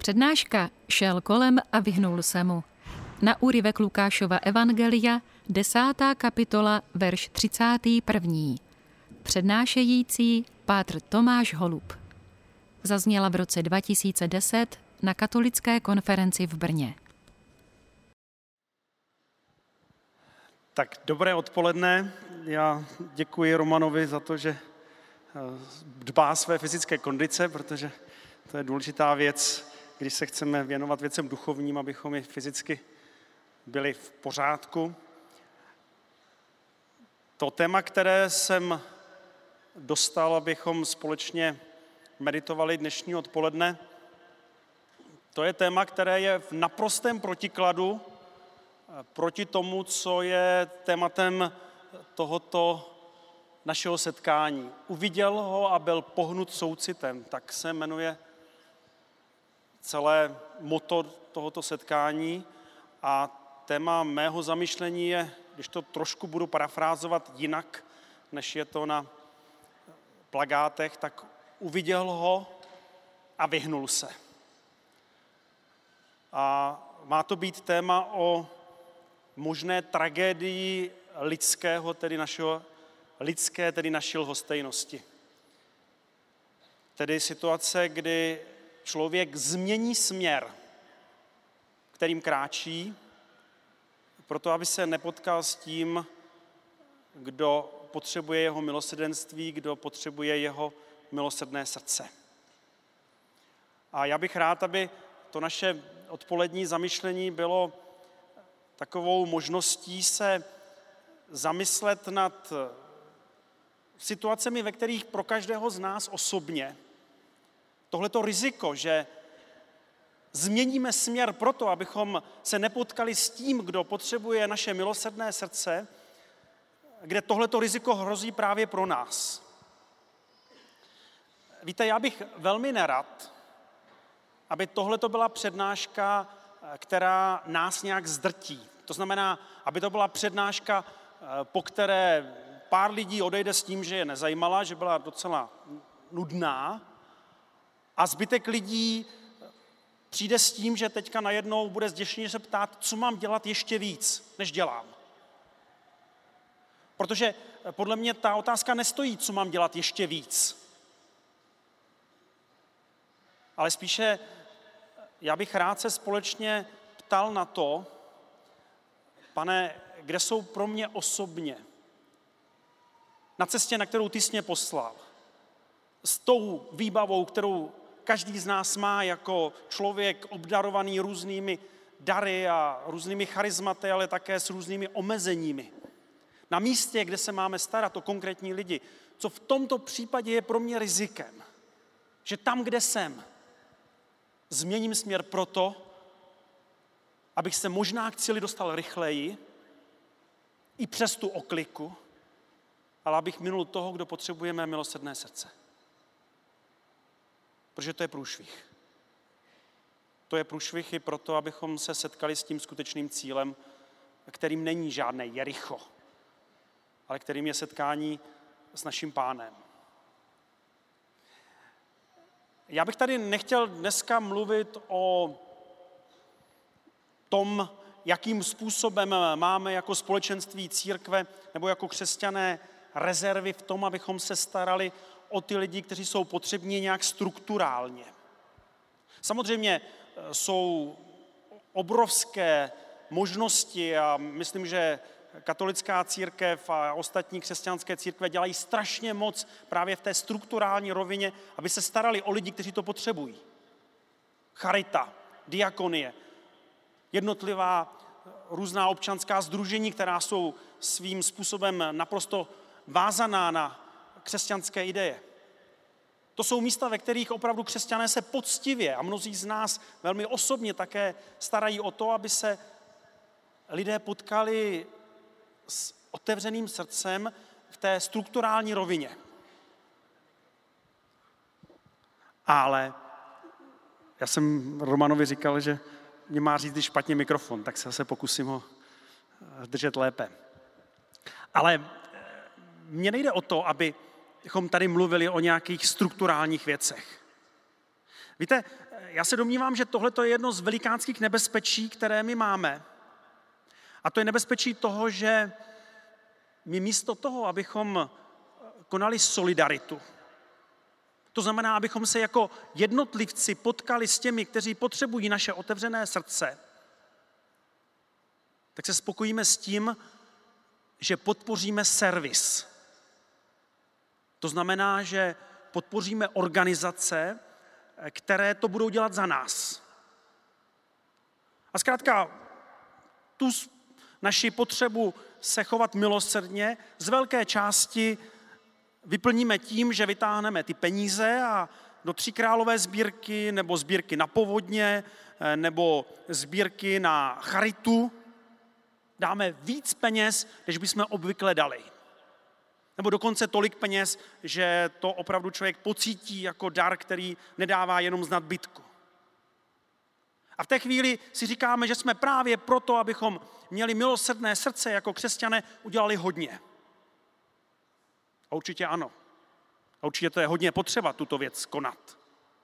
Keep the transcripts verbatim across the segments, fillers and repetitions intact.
Přednáška Šel kolem a vyhnul se mu. Na úryvek Lukášova evangelia, desátá kapitola, verš třicátý první. Přednášející pátr Tomáš Holub. Zazněla v roce dva tisíce deset na katolické konferenci v Brně. Tak dobré odpoledne. Já děkuji Romanovi za to, že dbá své fyzické kondice, protože to je důležitá věc, když se chceme věnovat věcem duchovním, abychom i fyzicky byli v pořádku. To téma, které jsem dostal, abychom společně meditovali dnešní odpoledne, to je téma, které je v naprostém protikladu proti tomu, co je tématem tohoto našeho setkání. Uviděl ho a byl pohnut soucitem, tak se jmenuje celé motto tohoto setkání a téma mého zamyšlení je, když to trošku budu parafrázovat jinak, než je to na plakátech, tak uviděl ho a vyhnul se. A má to být téma o možné tragédii lidského, tedy našeho, lidské, tedy naší lhostejnosti. Tedy situace, kdy člověk změní směr, kterým kráčí, proto aby se nepotkal s tím, kdo potřebuje jeho milosrdenství, kdo potřebuje jeho milosrdné srdce. A já bych rád, aby to naše odpolední zamyšlení bylo takovou možností se zamyslet nad situacemi, ve kterých pro každého z nás osobně tohleto riziko, že změníme směr proto, abychom se nepotkali s tím, kdo potřebuje naše milosrdné srdce, kde tohleto riziko hrozí právě pro nás. Víte, já bych velmi nerad, aby tohleto byla přednáška, která nás nějak zdrtí. To znamená, aby to byla přednáška, po které pár lidí odejde s tím, že je nezajímala, že byla docela nudná, a zbytek lidí přijde s tím, že teďka najednou bude zděšeně se ptát, co mám dělat ještě víc, než dělám. Protože podle mě ta otázka nestojí, co mám dělat ještě víc. Ale spíše já bych rád se společně ptal na to, Pane, kde jsou pro mě osobně, na cestě, na kterou ty jsi mě poslal, s tou výbavou, kterou každý z nás má jako člověk obdarovaný různými dary a různými charizmaty, ale také s různými omezeními. Na místě, kde se máme starat o konkrétní lidi, co v tomto případě je pro mě rizikem, že tam, kde jsem, změním směr proto, abych se možná k cíli dostal rychleji, i přes tu okliku, ale abych minul toho, kdo potřebuje mé milosrdné srdce. Protože to je průšvih. To je průšvih i proto, abychom se setkali s tím skutečným cílem, kterým není žádné Jericho, ale kterým je setkání s naším Pánem. Já bych tady nechtěl dneska mluvit o tom, jakým způsobem máme jako společenství církve nebo jako křesťané rezervy v tom, abychom se starali o ty lidi, kteří jsou potřební nějak strukturálně. Samozřejmě jsou obrovské možnosti a myslím, že katolická církev a ostatní křesťanské církve dělají strašně moc právě v té strukturální rovině, aby se starali o lidi, kteří to potřebují. Charita, diakonie, jednotlivá různá občanská sdružení, která jsou svým způsobem naprosto vázaná na křesťanské ideje. To jsou místa, ve kterých opravdu křesťané se poctivě a mnozí z nás velmi osobně také starají o to, aby se lidé potkali s otevřeným srdcem v té strukturální rovině. Ale já jsem Romanovi říkal, že mě má říct špatně mikrofon, tak se zase pokusím ho držet lépe. Ale mně nejde o to, abychom tady mluvili o nějakých strukturálních věcech. Víte, já se domnívám, že tohle je jedno z velikánských nebezpečí, které my máme. A to je nebezpečí toho, že my místo toho, abychom konali solidaritu, to znamená, abychom se jako jednotlivci potkali s těmi, kteří potřebují naše otevřené srdce, tak se spokojíme s tím, že podpoříme servis. To znamená, že podpoříme organizace, které to budou dělat za nás. A zkrátka tu naši potřebu se chovat milosrdně z velké části vyplníme tím, že vytáhneme ty peníze a do Tříkrálové sbírky nebo sbírky na povodně nebo sbírky na charitu dáme víc peněz, než bychom obvykle dali. Nebo dokonce tolik peněz, že to opravdu člověk pocítí jako dar, který nedává jenom z nadbytku. A v té chvíli si říkáme, že jsme právě proto, abychom měli milosrdné srdce jako křesťané, udělali hodně. A určitě ano. A určitě to je hodně potřeba tuto věc konat.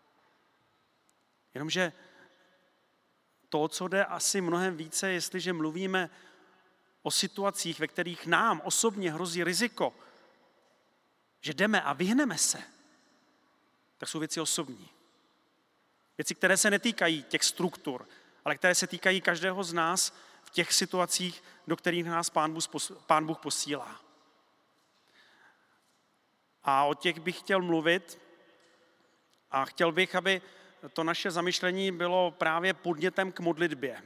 Jenomže to, co jde asi mnohem více, jestliže mluvíme o situacích, ve kterých nám osobně hrozí riziko, že jdeme a vyhneme se, tak jsou věci osobní. Věci, které se netýkají těch struktur, ale které se týkají každého z nás v těch situacích, do kterých nás Pán Bůh, Pán Bůh posílá. A o těch bych chtěl mluvit a chtěl bych, aby to naše zamyšlení bylo právě podnětem k modlitbě.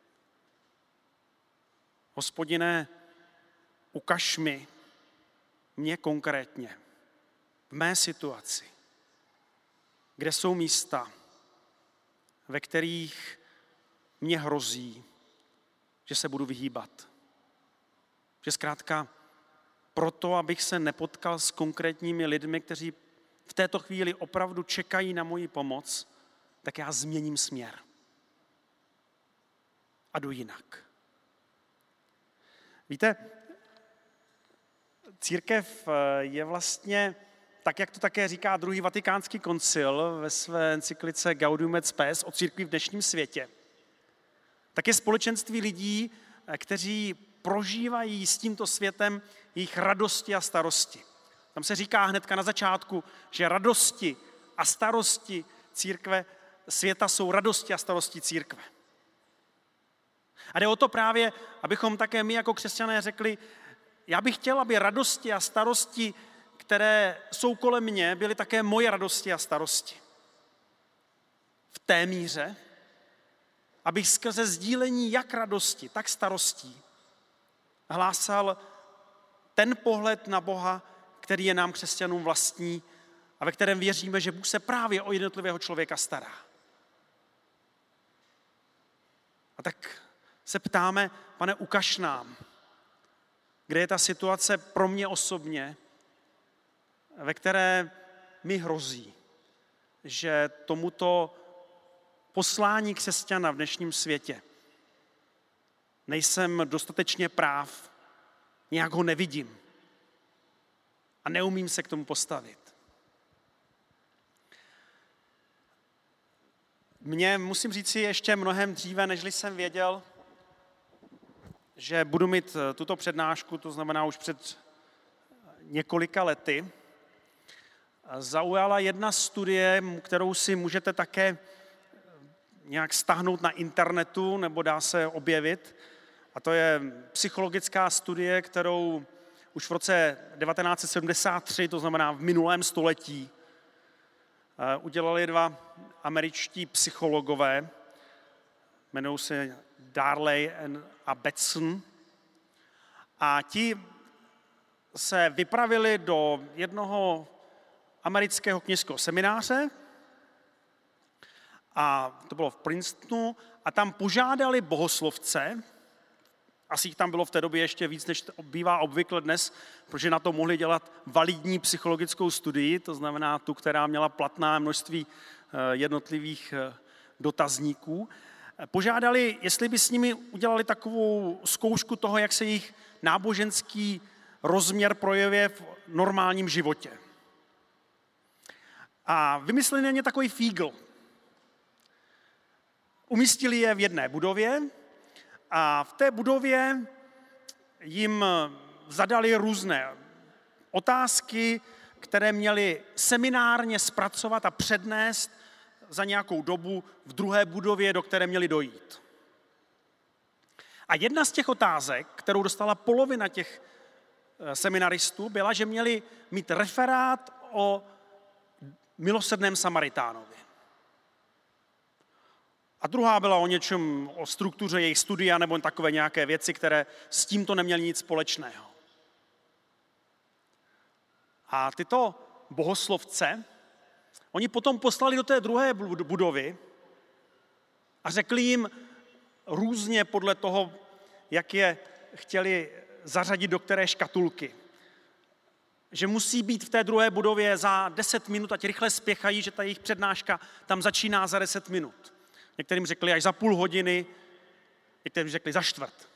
Hospodine, ukaž mi, mě konkrétně, v mé situaci, kde jsou místa, ve kterých mě hrozí, že se budu vyhýbat. Že zkrátka proto, abych se nepotkal s konkrétními lidmi, kteří v této chvíli opravdu čekají na moji pomoc, tak já změním směr. A jdu jinak. Víte, církev je vlastně, tak jak to také říká druhý vatikánský koncil ve své encyklice Gaudium et Spes o církvi v dnešním světě, tak je společenství lidí, kteří prožívají s tímto světem jejich radosti a starosti. Tam se říká hnedka na začátku, že radosti a starosti církve světa jsou radosti a starosti církve. A jde o to právě, abychom také my jako křesťané řekli, já bych chtěl, aby radosti a starosti, které jsou kolem mě, byly také moje radosti a starosti. V té míře, abych skrze sdílení jak radosti, tak starostí hlásal ten pohled na Boha, který je nám křesťanům vlastní a ve kterém věříme, že Bůh se právě o jednotlivého člověka stará. A tak se ptáme, Pane, ukaž nám, kde je ta situace pro mě osobně, ve které mi hrozí, že tomuto poslání křesťana v dnešním světě nejsem dostatečně práv, nějak ho nevidím a neumím se k tomu postavit. Mně, musím říct si ještě mnohem dříve, nežli jsem věděl, že budu mít tuto přednášku, to znamená už před několika lety, zaujala jedna studie, kterou si můžete také nějak stáhnout na internetu, nebo dá se objevit. A to je psychologická studie, kterou už v roce devatenáct set sedmdesát tři, to znamená v minulém století, udělali dva američtí psychologové, jmenují se Darley a Batson. A ti se vypravili do jednoho amerického kněžského semináře, a to bylo v Princetonu, a tam požádali bohoslovce, asi jich tam bylo v té době ještě víc, než bývá obvykle dnes, protože na to mohli dělat validní psychologickou studii, to znamená tu, která měla platná množství jednotlivých dotazníků. Požádali, jestli by s nimi udělali takovou zkoušku toho, jak se jejich náboženský rozměr projevuje v normálním životě. A vymysleli na ně takový fígl. Umístili je v jedné budově a v té budově jim zadali různé otázky, které měli seminárně zpracovat a přednést za nějakou dobu v druhé budově, do které měli dojít. A jedna z těch otázek, kterou dostala polovina těch seminaristů, byla, že měli mít referát o milosrdném Samaritánovi. A druhá byla o něčem, o struktuře jejich studia nebo takové nějaké věci, které s tímto neměly nic společného. A tyto bohoslovce, oni potom poslali do té druhé budovy a řekli jim různě podle toho, jak je chtěli zařadit do které škatulky. Že musí být v té druhé budově za deset minut, ať rychle spěchají, že ta jejich přednáška tam začíná za deset minut. Některým řekli až za půl hodiny, některým řekli za čtvrt.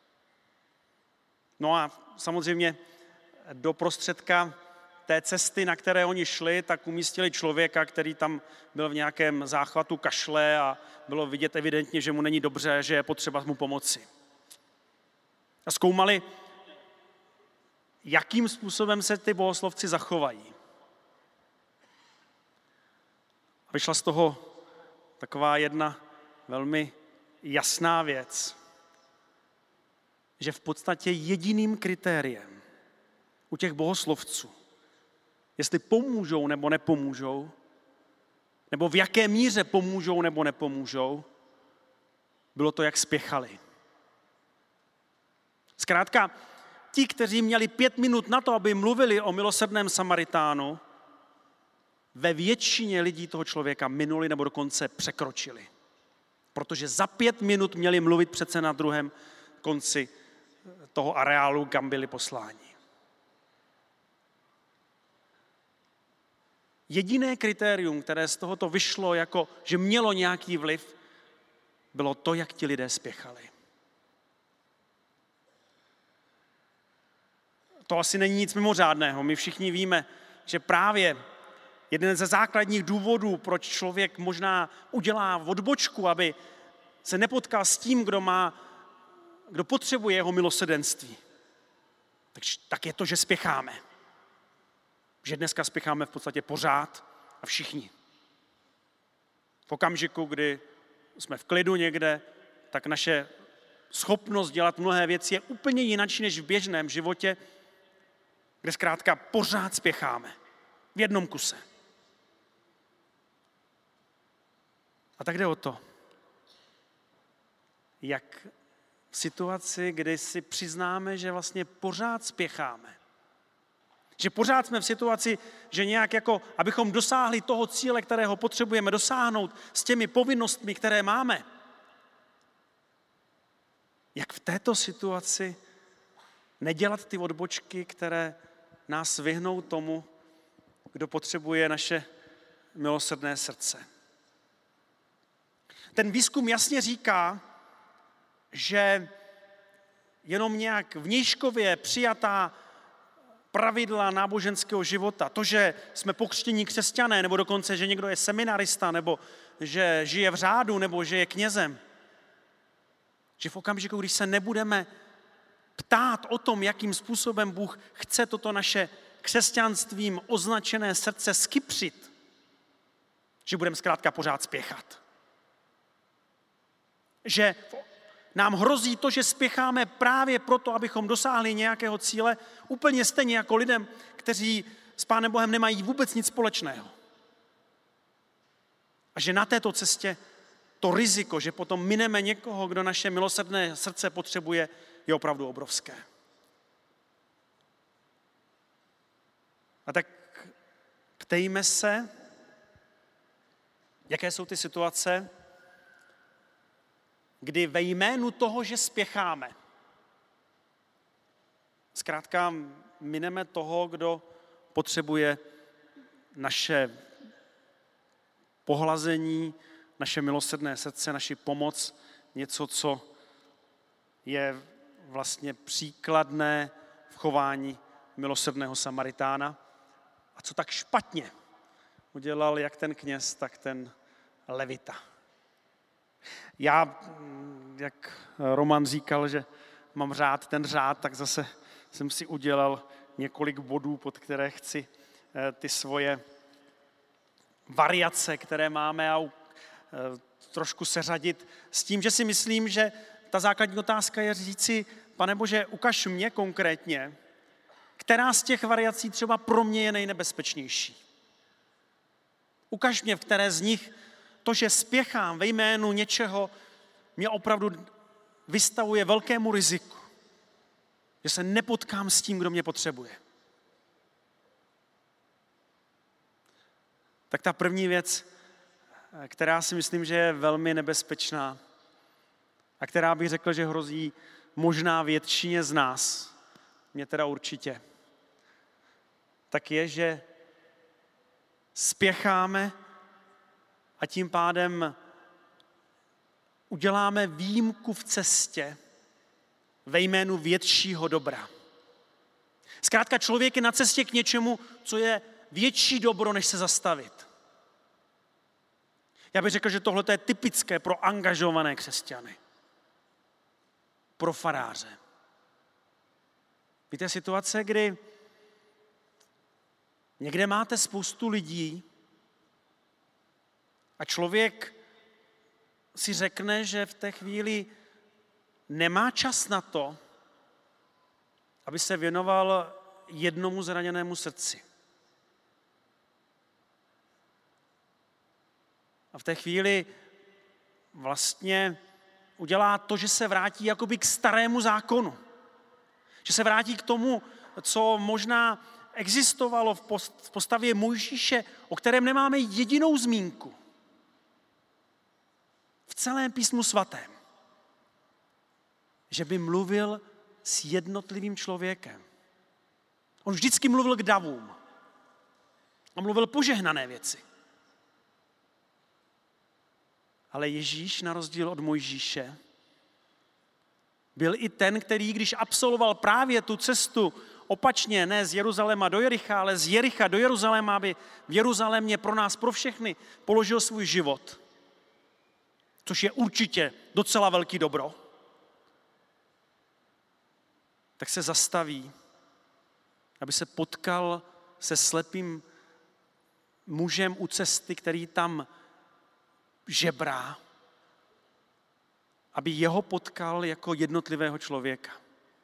No a samozřejmě do prostředka té cesty, na které oni šli, tak umístili člověka, který tam byl v nějakém záchvatu kašle a bylo vidět evidentně, že mu není dobře, že je potřeba mu pomoci. A zkoumali, jakým způsobem se ty bohoslovci zachovají. A vyšla z toho taková jedna velmi jasná věc, že v podstatě jediným kritériem u těch bohoslovců, jestli pomůžou nebo nepomůžou, nebo v jaké míře pomůžou nebo nepomůžou, bylo to, jak spěchali. Zkrátka, ti, kteří měli pět minut na to, aby mluvili o milosrdném Samaritánu, ve většině lidí toho člověka minuli nebo dokonce překročili. Protože za pět minut měli mluvit přece na druhém konci toho areálu, kam byli posláni. Jediné kritérium, které z tohoto vyšlo, jako že mělo nějaký vliv, bylo to, jak ti lidé spěchali. To asi není nic mimořádného. My všichni víme, že právě jeden ze základních důvodů, proč člověk možná udělá odbočku, aby se nepotkal s tím, kdo má, kdo potřebuje jeho milosrdenství, tak je to, že spěcháme. Že dneska spěcháme v podstatě pořád a všichni. V okamžiku, kdy jsme v klidu někde, tak naše schopnost dělat mnohé věci je úplně jinačí než v běžném životě, kde zkrátka pořád spěcháme. V jednom kuse. A tak jde o to, jak v situaci, kdy si přiznáme, že vlastně pořád spěcháme, že pořád jsme v situaci, že nějak jako, abychom dosáhli toho cíle, kterého potřebujeme dosáhnout s těmi povinnostmi, které máme, jak v této situaci nedělat ty odbočky, které nás vyhnou tomu, kdo potřebuje naše milosrdné srdce. Ten výzkum jasně říká, že jenom nějak vnějškově přijatá pravidla náboženského života, to, že jsme pokřtění křesťané, nebo dokonce, že někdo je seminarista, nebo že žije v řádu, nebo že je knězem, že v okamžiku, když se nebudeme ptát o tom, jakým způsobem Bůh chce toto naše křesťanstvím označené srdce skypřit, že budeme zkrátka pořád spěchat. Že nám hrozí to, že spěcháme právě proto, abychom dosáhli nějakého cíle, úplně stejně jako lidem, kteří s Pánem Bohem nemají vůbec nic společného. A že na této cestě to riziko, že potom mineme někoho, kdo naše milosrdné srdce potřebuje, je opravdu obrovské. A tak ptejme se, jaké jsou ty situace, kdy ve jménu toho, že spěcháme, zkrátka mineme toho, kdo potřebuje naše pohlazení, naše milosrdné srdce, naši pomoc, něco, co je vlastně příkladné v chování milosrdného Samaritána a co tak špatně udělal jak ten kněz, tak ten levita. Já, jak Roman říkal, že mám řád ten řád, tak zase jsem si udělal několik bodů, pod které chci ty svoje variace, které máme, a trošku seřadit s tím, že si myslím, že ta základní otázka je říci, Pane Bože, ukaž mě konkrétně, která z těch variací třeba pro mě je nejnebezpečnější. Ukaž mě, v které z nich to, že spěchám ve jménu něčeho, mě opravdu vystavuje velkému riziku. Že se nepotkám s tím, kdo mě potřebuje. Tak ta první věc, která si myslím, že je velmi nebezpečná a která bych řekl, že hrozí možná většině z nás, mě teda určitě, tak je, že spěcháme a tím pádem uděláme výjimku v cestě ve jménu většího dobra. Zkrátka člověk je na cestě k něčemu, co je větší dobro, než se zastavit. Já bych řekl, že tohle je typické pro angažované křesťany. Pro faráře. Víte, situace, kdy někde máte spoustu lidí a člověk si řekne, že v té chvíli nemá čas na to, aby se věnoval jednomu zraněnému srdci. A v té chvíli vlastně udělá to, že se vrátí jakoby k starému zákonu. Že se vrátí k tomu, co možná existovalo v postavě Mojžíše, o kterém nemáme jedinou zmínku. V celém písmu svatém. Že by mluvil s jednotlivým člověkem. On vždycky mluvil k davům. On mluvil požehnané věci. Ale Ježíš, na rozdíl od Mojžíše, byl i ten, který, když absolvoval právě tu cestu opačně, ne z Jeruzaléma do Jericha, ale z Jericha do Jeruzaléma, aby v Jeruzalémě pro nás, pro všechny, položil svůj život, což je určitě docela velký dobro, tak se zastaví, aby se potkal se slepým mužem u cesty, který tam žebrá, aby jeho potkal jako jednotlivého člověka.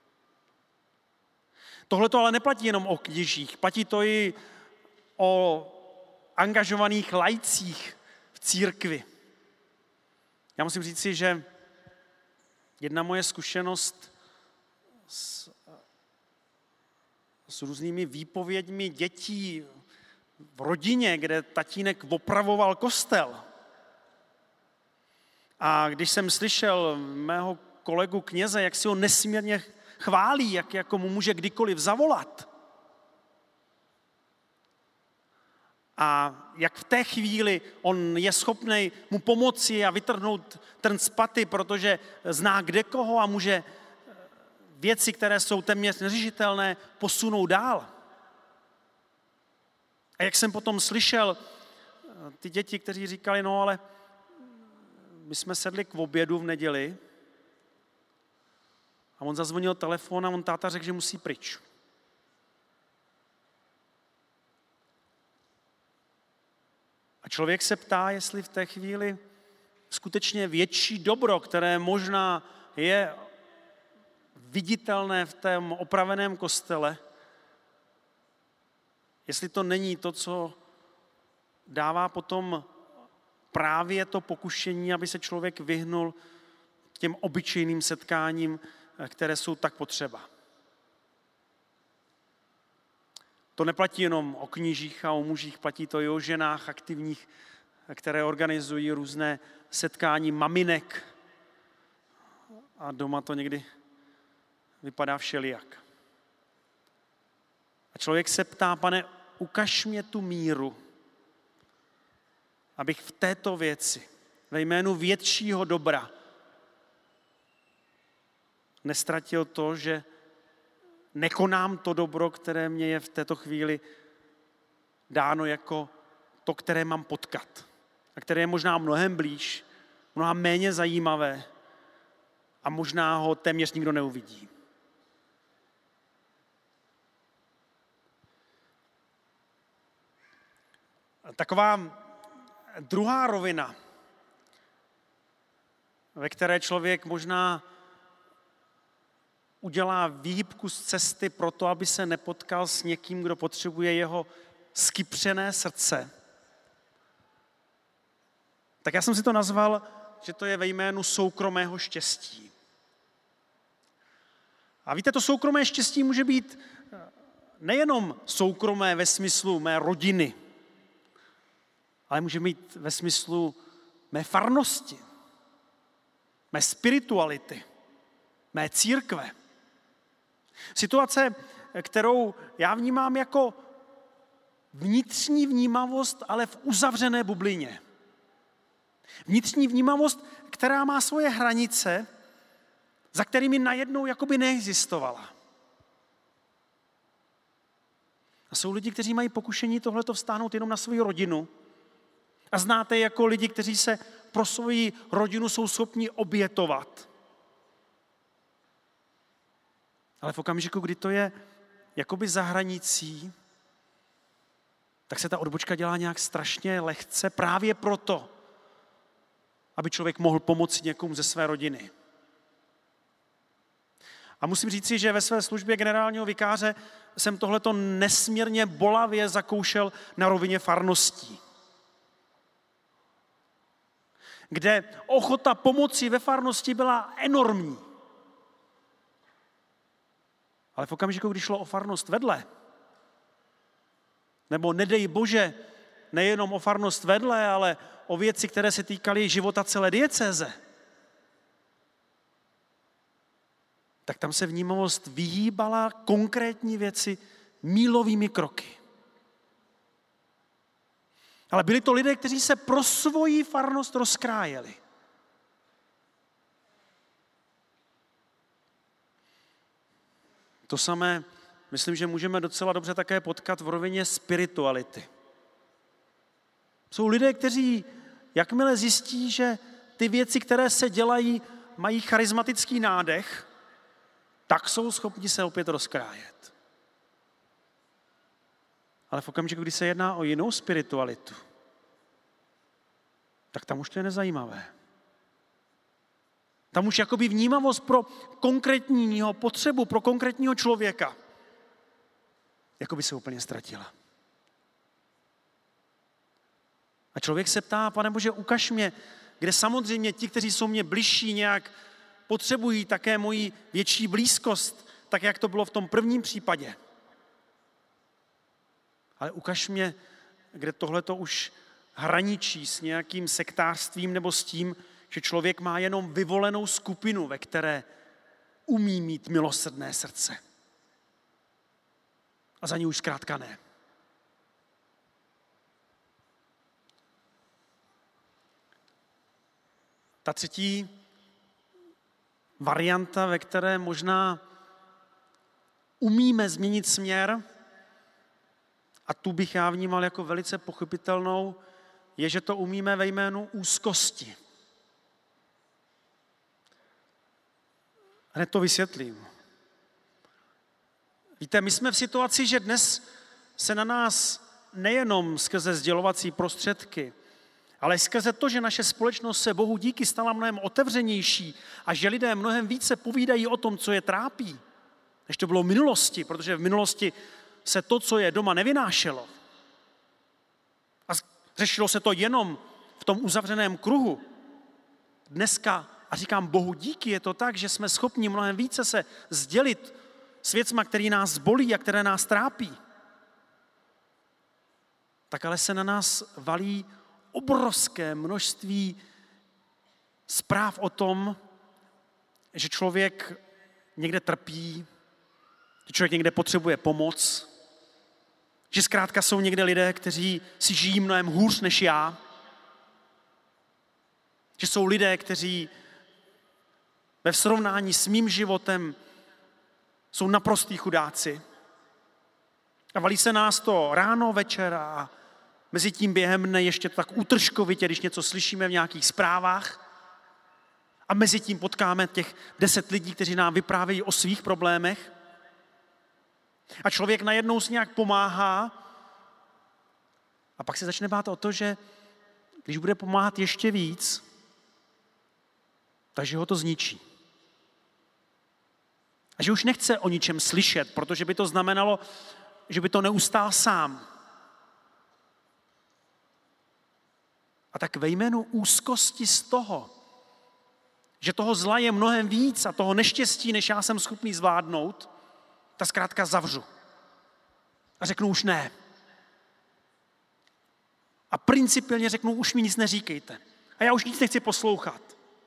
Tohle to ale neplatí jenom o kněžích, platí to i o angažovaných laicích v církvi. Já musím říct si, že jedna moje zkušenost s, s různými výpověďmi dětí v rodině, kde tatínek opravoval kostel. A když jsem slyšel mého kolegu kněze, jak si ho nesmírně chválí, jak jako mu může kdykoliv zavolat. A jak v té chvíli on je schopný mu pomoci a vytrhnout trn z paty, protože zná kde koho a může věci, které jsou téměř neřešitelné, posunout dál. A jak jsem potom slyšel ty děti, kteří říkali, no ale my jsme sedli k obědu v neděli a on zazvonil telefon a on táta řekl, že musí pryč. A člověk se ptá, jestli v té chvíli skutečně větší dobro, které možná je viditelné v tom opraveném kostele, jestli to není to, co dává potom právě to pokušení, aby se člověk vyhnul těm obyčejným setkáním, které jsou tak potřeba. To neplatí jenom o knížích a o mužích, platí to i o ženách aktivních, které organizují různé setkání maminek. A doma to někdy vypadá všelijak. A člověk se ptá, Pane, ukaž mě tu míru, abych v této věci, ve jménu většího dobra, nestratil to, že nekonám to dobro, které mě je v této chvíli dáno jako to, které mám potkat. A které je možná mnohem blíž, mnohem méně zajímavé a možná ho téměř nikdo neuvidí. Taková druhá rovina, ve které člověk možná udělá výhybku z cesty proto, aby se nepotkal s někým, kdo potřebuje jeho skypřené srdce. Tak já jsem si to nazval, že to je ve jménu soukromého štěstí. A víte, to soukromé štěstí může být nejenom soukromé ve smyslu mé rodiny, ale může být ve smyslu mé farnosti, mé spirituality, mé církve. Situace, kterou já vnímám jako vnitřní vnímavost, ale v uzavřené bublině. Vnitřní vnímavost, která má svoje hranice, za kterými najednou jakoby neexistovala. A jsou lidi, kteří mají pokušení tohleto vztáhnout jenom na svou rodinu. A znáte jako lidi, kteří se pro svoji rodinu jsou schopni obětovat. Ale v okamžiku, kdy to je jakoby za hranicí, tak se ta odbočka dělá nějak strašně lehce právě proto, aby člověk mohl pomoci někomu ze své rodiny. A musím říci, že ve své službě generálního vikáře jsem tohleto nesmírně bolavě zakoušel na rovině farností, kde ochota pomoci ve farnosti byla enormní. Ale v okamžiku, když šlo o farnost vedle, nebo nedej Bože, nejenom o farnost vedle, ale o věci, které se týkaly života celé diecéze, tak tam se vnímavost vyhýbala konkrétní věci mílovými kroky. Ale byli to lidé, kteří se pro svoji farnost rozkrájeli. To samé, myslím, že můžeme docela dobře také potkat v rovině spirituality. Jsou lidé, kteří, jakmile zjistí, že ty věci, které se dělají, mají charismatický nádech, tak jsou schopni se opět rozkrájet. Ale v okamžiku, kdy se jedná o jinou spiritualitu, tak tam už to je nezajímavé. Tam už jakoby vnímavost pro konkrétního potřebu, pro konkrétního člověka, jakoby se úplně ztratila. A člověk se ptá, Pane Bože, ukaž mě, kde samozřejmě ti, kteří jsou mě bližší, nějak potřebují také moji větší blízkost, tak jak to bylo v tom prvním případě. Ale ukaž mě, kde tohleto už hraničí s nějakým sektářstvím nebo s tím, že člověk má jenom vyvolenou skupinu, ve které umí mít milosrdné srdce. A za ní už zkrátka ne. Ta třetí varianta, ve které možná umíme změnit směr, a tu bych já vnímal jako velice pochopitelnou, je, že to umíme ve jménu úzkosti. Hned to vysvětlím. Víte, my jsme v situaci, že dnes se na nás nejenom skrze sdělovací prostředky, ale skrze to, že naše společnost se Bohu díky stala mnohem otevřenější a že lidé mnohem více povídají o tom, co je trápí, než to bylo v minulosti, protože v minulosti se to, co je doma, nevynášelo. A řešilo se to jenom v tom uzavřeném kruhu. Dneska, a říkám Bohu díky, je to tak, že jsme schopni mnohem více se sdělit s věcma, které nás bolí a které nás trápí. Tak ale se na nás valí obrovské množství zpráv o tom, že člověk někde trpí, že člověk někde potřebuje pomoc, že zkrátka jsou někde lidé, kteří si žijí mnohem hůř než já, že jsou lidé, kteří ve srovnání s mým životem jsou naprostí chudáci. A valí se nás to ráno, večer a mezi tím během dne ještě tak útržkovitě, když něco slyšíme v nějakých zprávách. A mezi tím potkáme těch deset lidí, kteří nám vyprávějí o svých problémech. A člověk najednou si nějak pomáhá a pak se začne bát o to, že když bude pomáhat ještě víc, takže ho to zničí. A že už nechce o ničem slyšet, protože by to znamenalo, že by to neustál sám. A tak ve jménu úzkosti z toho, že toho zla je mnohem víc a toho neštěstí, než já jsem schopný zvládnout, ta zkrátka zavřu. A řeknu už ne. A principiálně řeknu, už mi nic neříkejte. A já už nic nechci poslouchat.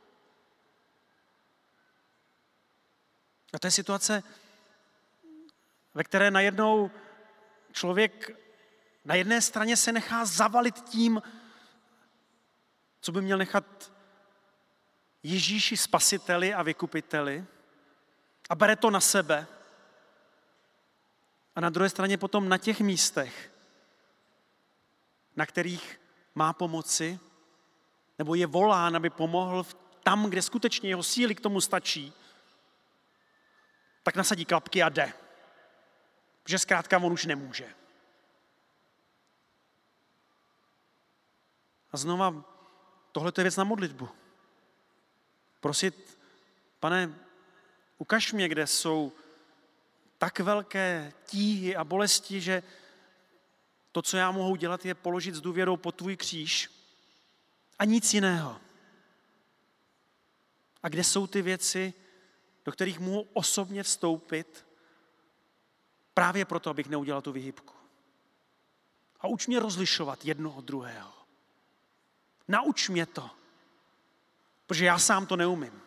A to je situace, ve které najednou člověk na jedné straně se nechá zavalit tím, co by měl nechat Ježíši spasiteli a vykupiteli a bere to na sebe. A na druhé straně potom na těch místech, na kterých má pomoci, nebo je volán, aby pomohl tam, kde skutečně jeho síly k tomu stačí, tak nasadí klapky a jde. Protože zkrátka on už nemůže. A znova, tohle je věc na modlitbu. Prosit, Pane, ukaž mě, kde jsou tak velké tíhy a bolesti, že to, co já mohu dělat, je položit s důvěrou pod tvůj kříž a nic jiného. A kde jsou ty věci, do kterých mohu osobně vstoupit, právě proto, abych neudělal tu vyhýbku. A uč mě rozlišovat jedno od druhého. Nauč mě to, protože já sám to neumím.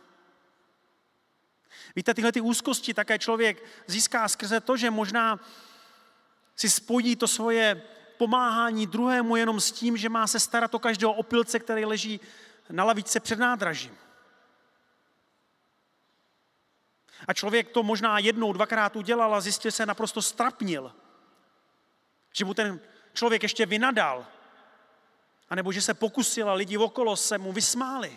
Víte, tyhle ty úzkosti také člověk získá skrze to, že možná si spojí to svoje pomáhání druhému jenom s tím, že má se starat o každého opilce, který leží na lavičce před nádražím. A člověk to možná jednou, dvakrát udělal a zjistil se naprosto strapnil. Že mu ten člověk ještě vynadal. A nebo že se pokusil a lidi okolo se mu vysmáli.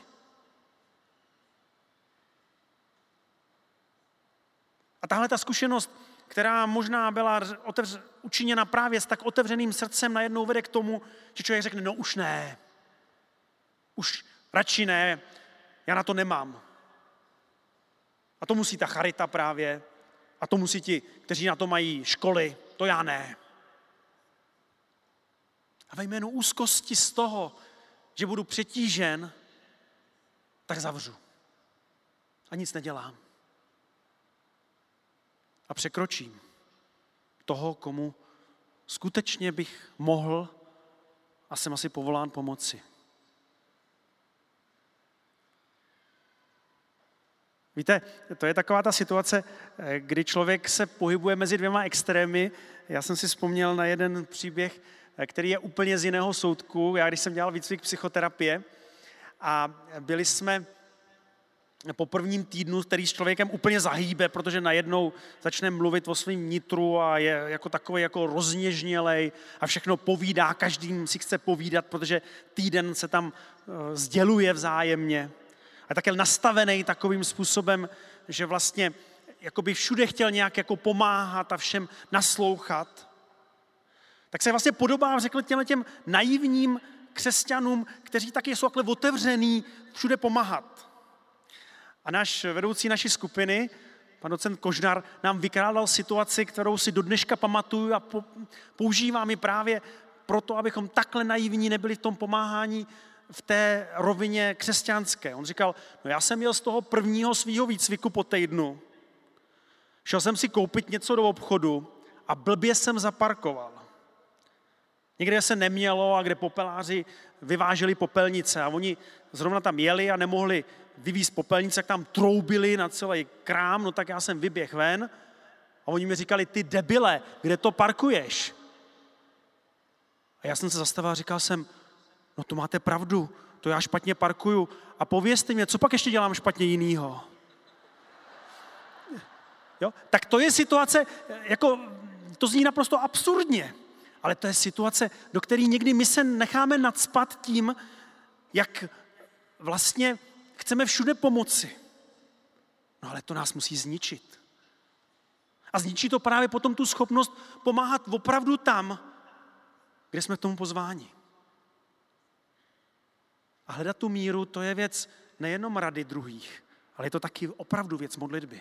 A tahle ta zkušenost, která možná byla otevř- učiněna právě s tak otevřeným srdcem, najednou vede k tomu, že člověk řekne, no už ne. Už radši ne, já na to nemám. A to musí ta charita právě, a to musí ti, kteří na to mají školy, to já ne. A ve jménu úzkosti z toho, že budu přetížen, tak zavřu. A nic nedělám. A překročím toho, komu skutečně bych mohl a jsem asi povolán pomoci. Víte, to je taková ta situace, kdy člověk se pohybuje mezi dvěma extrémy. Já jsem si vzpomněl na jeden příběh, který je úplně z jiného soudku. Já když jsem dělal výcvik psychoterapie a byli jsme po prvním týdnu, který s člověkem úplně zahýbe, protože najednou začne mluvit o svém nitru a je jako takový jako rozněžnělej a všechno povídá, každým si chce povídat, protože týden se tam sděluje vzájemně. A také nastavený takovým způsobem, že vlastně jakoby všude chtěl nějak jako pomáhat a všem naslouchat. Tak se vlastně podobá, řekl těm těm naivním křesťanům, kteří taky jsou takhle otevřený všude pomáhat. A náš vedoucí naší skupiny, pan docent Kožnar, nám vykládal situaci, kterou si do dneška pamatuju a používám ji právě proto, abychom takhle naivní nebyli v tom pomáhání v té rovině křesťanské. On říkal, no já jsem jel z toho prvního svýho výcviku po týdnu, šel jsem si koupit něco do obchodu a blbě jsem zaparkoval. Někde se nemělo a kde popeláři vyváželi popelnice a oni zrovna tam jeli a nemohli vyvízt popelnice, jak tam troubili na celý krám, no tak já jsem vyběh ven a oni mi říkali, ty debile, kde to parkuješ? A já jsem se zastavil a říkal jsem, no to máte pravdu, to já špatně parkuju a povězte mě, co pak ještě dělám špatně jinýho? Jo? Tak to je situace, jako, to zní naprosto absurdně, ale to je situace, do které někdy my se necháme nacpat tím, jak vlastně chceme všude pomoci. No ale to nás musí zničit. A zničí to právě potom tu schopnost pomáhat opravdu tam, kde jsme k tomu pozváni. A hledat tu míru, to je věc nejenom rady druhých, ale je to taky opravdu věc modlitby.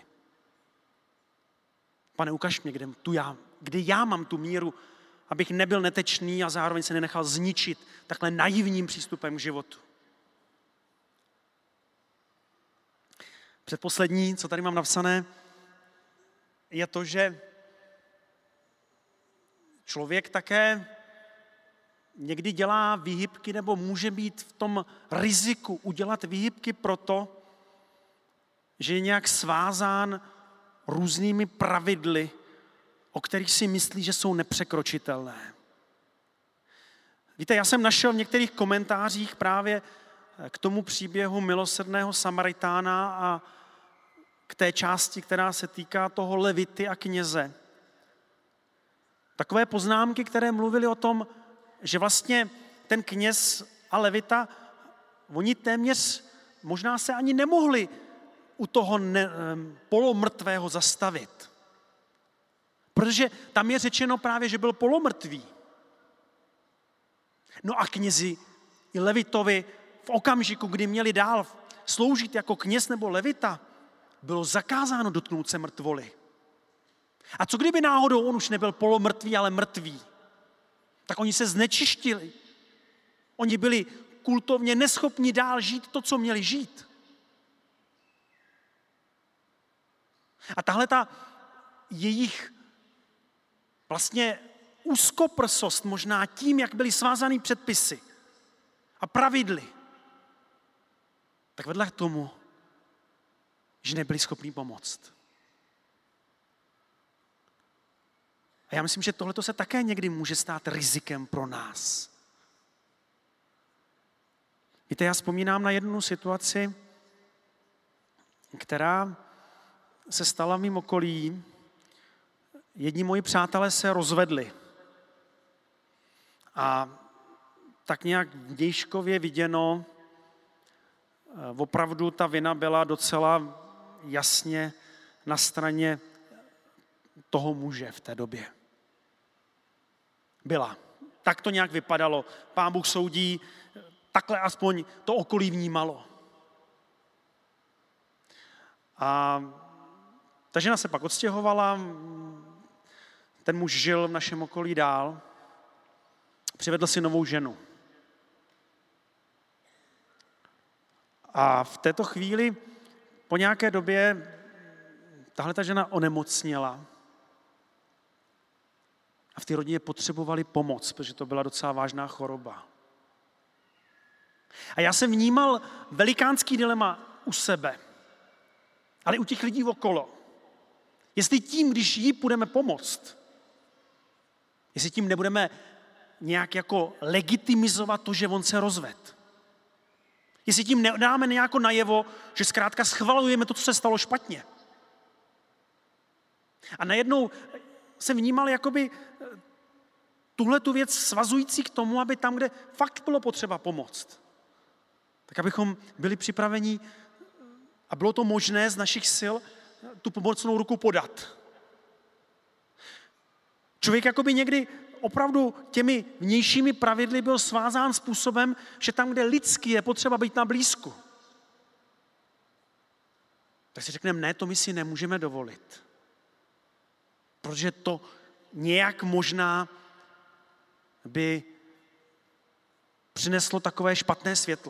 Pane, ukaž mě, kde, tu já, kde já mám tu míru, abych nebyl netečný a zároveň se nenechal zničit takhle naivním přístupem k životu. Předposlední, co tady mám napsané, je to, že člověk také někdy dělá výhybky nebo může být v tom riziku udělat výhybky proto, že je nějak svázán různými pravidly, o kterých si myslí, že jsou nepřekročitelné. Víte, já jsem našel v některých komentářích právě k tomu příběhu milosrdného Samaritána a k té části, která se týká toho levity a kněze. Takové poznámky, které mluvily o tom, že vlastně ten kněz a levita, oni téměř možná se ani nemohli u toho ne, polomrtvého zastavit. Protože tam je řečeno právě, že byl polomrtvý. No a knězi i levitovi v okamžiku, kdy měli dál sloužit jako kněz nebo levita, bylo zakázáno dotknout se mrtvoly. A co kdyby náhodou on už nebyl polomrtvý, ale mrtvý? Tak oni se znečištili. Oni byli kultovně neschopni dál žít to, co měli žít. A tahle ta jejich vlastně úzkoprsost možná tím, jak byli svázaný předpisy a pravidly, tak vedla k tomu, že nebyli schopní pomoct. A já myslím, že tohleto se také někdy může stát rizikem pro nás. Víte, já vzpomínám na jednu situaci, která se stala v mým okolí. Jedni moji přátelé se rozvedli. A tak nějak vnějškově viděno, opravdu ta vina byla docela jasně na straně toho muže v té době. Byla. Tak to nějak vypadalo. Pán Bůh soudí, takhle aspoň to okolí vnímalo. A ta žena se pak odstěhovala, ten muž žil v našem okolí dál, přivedl si novou ženu. A v této chvíli, po nějaké době, tahle ta žena onemocněla. A v té rodině potřebovali pomoc, protože to byla docela vážná choroba. A já jsem vnímal velikánský dilema u sebe, ale u těch lidí okolo. Jestli tím, když jí budeme pomoct, jestli tím nebudeme nějak jako legitimizovat to, že on se rozved. Jestli tím nedáme nějako najevo, že zkrátka schvalujeme to, co se stalo špatně. A najednou jsem vnímal jakoby tuhle tu věc svazující k tomu, aby tam, kde fakt bylo potřeba pomoct, tak abychom byli připraveni a bylo to možné z našich sil tu pomocnou ruku podat. Člověk jakoby někdy opravdu těmi vnějšími pravidly byl svázán způsobem, že tam, kde lidsky je potřeba být na blízku, tak si řekneme, ne, to my si nemůžeme dovolit. Protože to nějak možná by přineslo takové špatné světlo.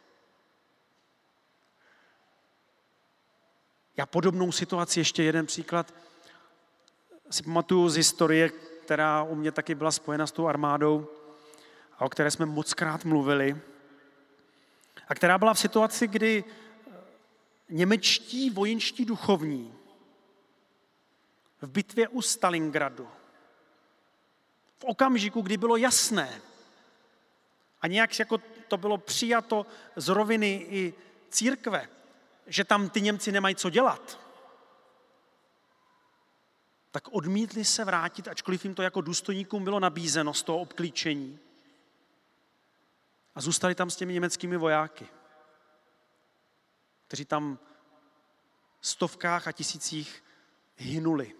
Já podobnou situaci, ještě jeden příklad, si pamatuju z historie, která u mě taky byla spojena s tou armádou a o které jsme mockrát mluvili. A která byla v situaci, kdy němečtí vojenští duchovní v bitvě u Stalingradu, v okamžiku, kdy bylo jasné a nějak jako to bylo přijato z roviny i církve, že tam ty Němci nemají co dělat, tak odmítli se vrátit, ačkoliv jim to jako důstojníkům bylo nabízeno z toho obklíčení. A zůstali tam s těmi německými vojáky. kteří tam v stovkách a tisících hynuli.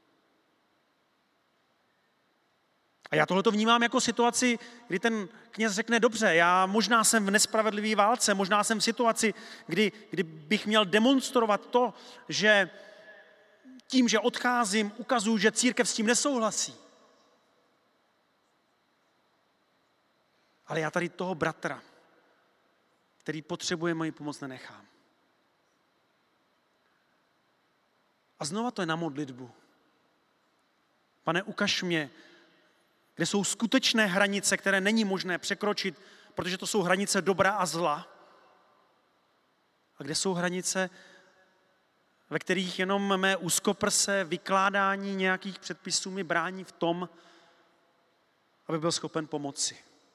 A já tohleto vnímám jako situaci, kdy ten kněz řekne, dobře, já možná jsem v nespravedlivé válce, možná jsem v situaci, kdy, kdy bych měl demonstrovat to, že tím, že odcházím, ukazuju, že církev s tím nesouhlasí. Ale já tady toho bratra, který potřebuje moji pomoc, nenechám. A znova to je na modlitbu. Pane, ukaž mě, kde jsou skutečné hranice, které není možné překročit, protože to jsou hranice dobra a zla. A kde jsou hranice, ve kterých jenom mé úzkoprse vykládání nějakých předpisů mi brání v tom, aby byl schopen pomoci.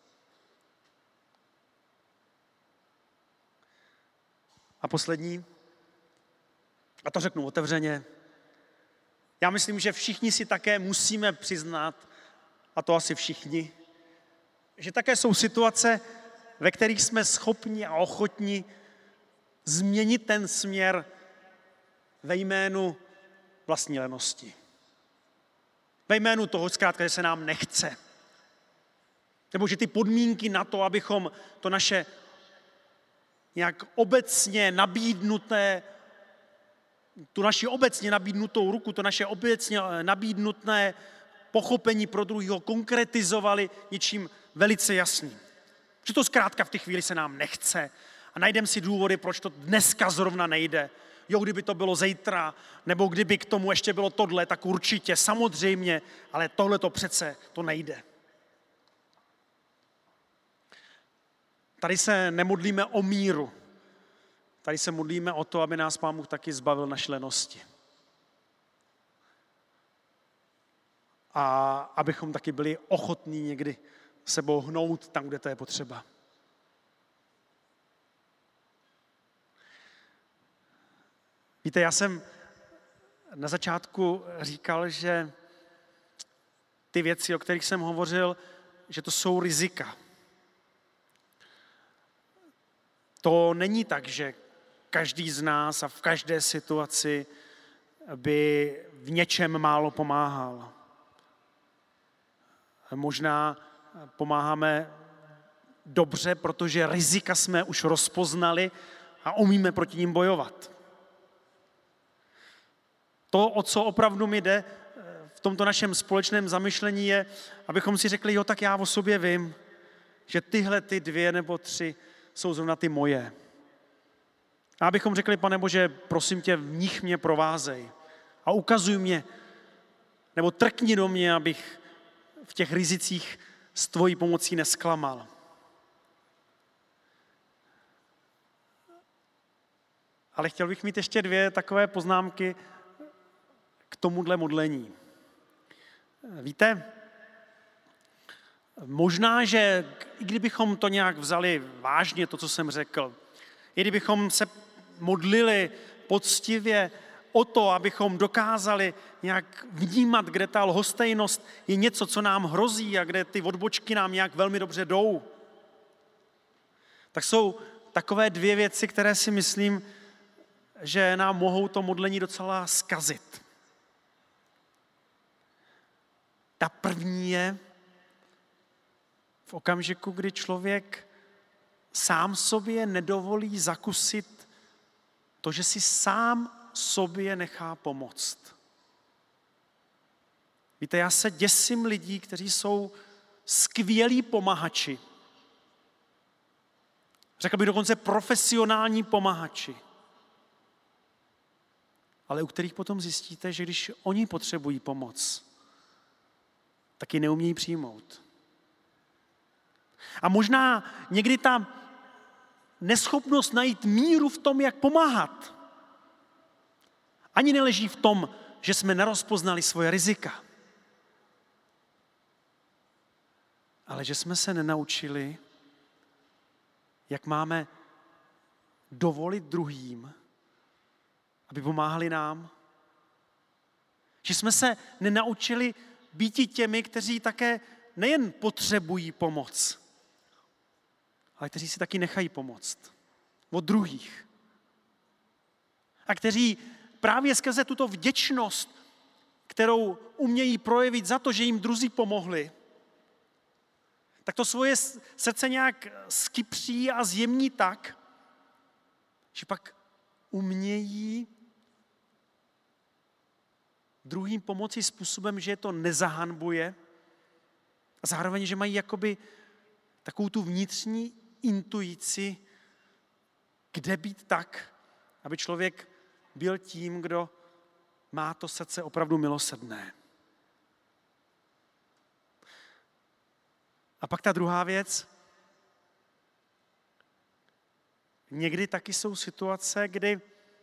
A poslední, a to řeknu otevřeně, já myslím, že všichni si také musíme přiznat, a to asi všichni, že také jsou situace, ve kterých jsme schopni a ochotni změnit ten směr ve jménu vlastní lenosti. Ve jménu toho zkrátka, že se nám nechce. Nebo že ty podmínky na to, abychom to naše nějak obecně nabídnuté, tu naši obecně nabídnutou ruku, to naše obecně nabídnuté pochopení pro druhého konkretizovali něčím velice jasným. Že to zkrátka v té chvíli se nám nechce a najdeme si důvody, proč to dneska zrovna nejde. Jo, kdyby to bylo zítra, nebo kdyby k tomu ještě bylo tohle, tak určitě, samozřejmě, ale tohle to přece, to nejde. Tady se nemodlíme o míru. Tady se modlíme o to, aby nás Pán Bůh taky zbavil naší lenosti. A abychom taky byli ochotní někdy sebou hnout tam, kde to je potřeba. Víte, já jsem na začátku říkal, že ty věci, o kterých jsem hovořil, že to jsou rizika. To není tak, že každý z nás a v každé situaci by v něčem málo pomáhal. Možná pomáháme dobře, protože rizika jsme už rozpoznali a umíme proti nim bojovat. To, o co opravdu mi jde v tomto našem společném zamyšlení je, abychom si řekli, jo, tak já o sobě vím, že tyhle ty dvě nebo tři jsou zrovna ty moje. A abychom řekli, Pane Bože, prosím tě, v nich mě provázej a ukazuj mě, nebo trkni do mě, abych v těch rizicích s tvojí pomocí nesklamal. Ale chtěl bych mít ještě dvě takové poznámky k tomuhle modlení. Víte, možná, že i kdybychom to nějak vzali vážně, to, co jsem řekl, i kdybychom se modlili poctivě o to, abychom dokázali nějak vnímat, kde ta lhostejnost je něco, co nám hrozí a kde ty odbočky nám nějak velmi dobře jdou, tak jsou takové dvě věci, které si myslím, že nám mohou to modlení docela zkazit. Ta první je v okamžiku, kdy člověk sám sobě nedovolí zakusit to, že si sám sobě nechá pomoct. Víte, já se děsím lidí, kteří jsou skvělí pomahači. Řekl bych dokonce profesionální pomahači. Ale u kterých potom zjistíte, že když oni potřebují pomoc, tak ji neumějí přijmout. A možná někdy ta neschopnost najít míru v tom, jak pomáhat, ani neleží v tom, že jsme nerozpoznali svoje rizika, ale že jsme se nenaučili, jak máme dovolit druhým, aby pomáhali nám. Že jsme se nenaučili být těmi, kteří také nejen potřebují pomoc, ale kteří si taky nechají pomoct od druhých. a kteří právě skrze tuto vděčnost, kterou umějí projevit za to, že jim druzí pomohli, tak to svoje srdce nějak skypří a zjemní tak, že pak umějí druhým pomoci způsobem, že je to nezahanbuje a zároveň, že mají jakoby takovou tu vnitřní intuici, kde být tak, aby člověk byl tím, kdo má to srdce opravdu milosrdné. A pak ta druhá věc. Někdy taky jsou situace, kdy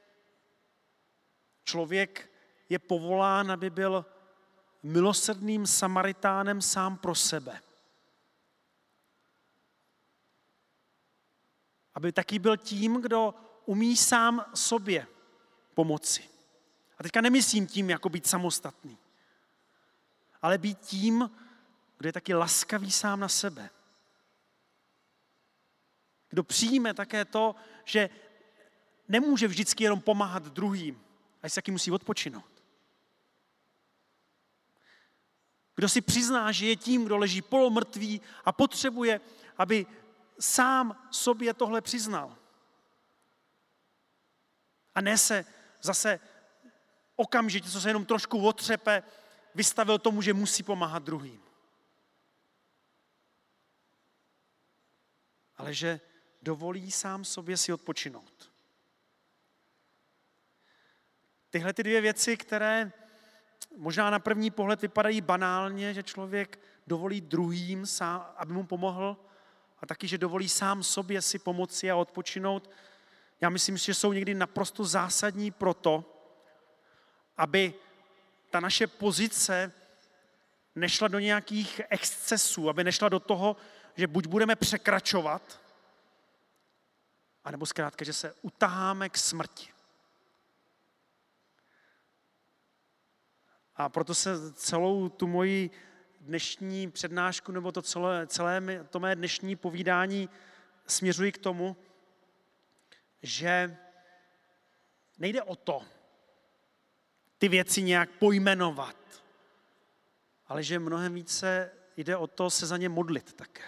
člověk je povolán, aby byl milosrdným Samaritánem sám pro sebe. Aby taky byl tím, kdo umí sám sobě pomoci. A teďka nemyslím tím, jako být samostatný, ale být tím, kdo je taky laskavý sám na sebe. Kdo přijme také to, že nemůže vždycky jenom pomáhat druhým, a si taky musí odpočinout. Kdo si přizná, že je tím, kdo leží polomrtvý a potřebuje, aby sám sobě tohle přiznal. A ne se zase okamžitě, co se jenom trošku otřepe, vystavil tomu, že musí pomáhat druhým. Ale že dovolí sám sobě si odpočinout. Tyhle ty dvě věci, které možná na první pohled vypadají banálně, že člověk dovolí druhým, sám, aby mu pomohl, a taky, že dovolí sám sobě si pomoci a odpočinout, já myslím, že jsou někdy naprosto zásadní pro to, aby ta naše pozice nešla do nějakých excesů, aby nešla do toho, že buď budeme překračovat, anebo zkrátka, že se utaháme k smrti. A proto se celou tu moji dnešní přednášku, nebo to celé, celé to mé dnešní povídání směřuji k tomu, že nejde o to, ty věci nějak pojmenovat, ale že mnohem více jde o to se za ně modlit také.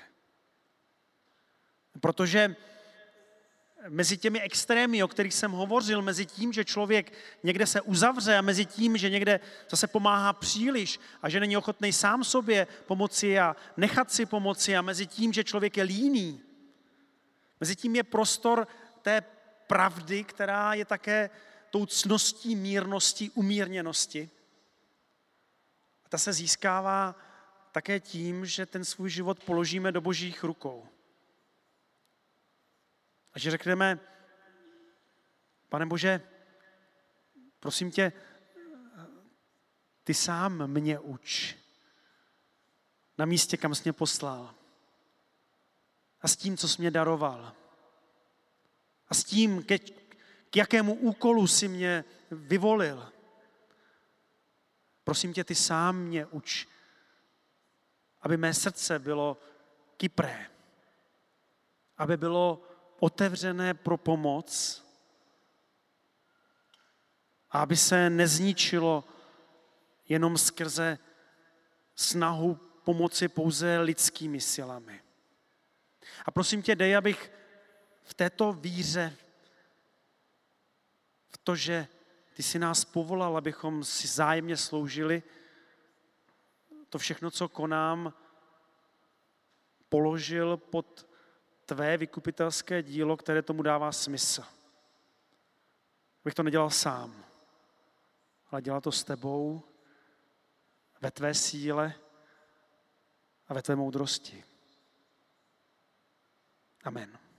Protože mezi těmi extrémy, o kterých jsem hovořil, mezi tím, že člověk někde se uzavře a mezi tím, že někde zase pomáhá příliš a že není ochotný sám sobě pomoci a nechat si pomoci a mezi tím, že člověk je líný, mezi tím je prostor té pravdy, která je také tou ctností, mírností, umírněnosti. A ta se získává také tím, že ten svůj život položíme do Božích rukou. A že řekneme, Pane Bože, prosím tě, ty sám mě uč na místě, kam jsi mě poslal. A s tím, co jsi mě daroval. A s tím, ke, k jakému úkolu jsi mě vyvolil. Prosím tě, ty sám mě uč, aby mé srdce bylo kypré, aby bylo otevřené pro pomoc a aby se nezničilo jenom skrze snahu pomoci pouze lidskými silami. A prosím tě, dej, abych v této víře, v to, že ty jsi nás povolal, abychom si vzájemně sloužili, to všechno, co konám, položil pod tvé vykupitelské dílo, které tomu dává smysl. Abych to nedělal sám, ale dělal to s tebou, ve tvé síle a ve tvé moudrosti. Amen.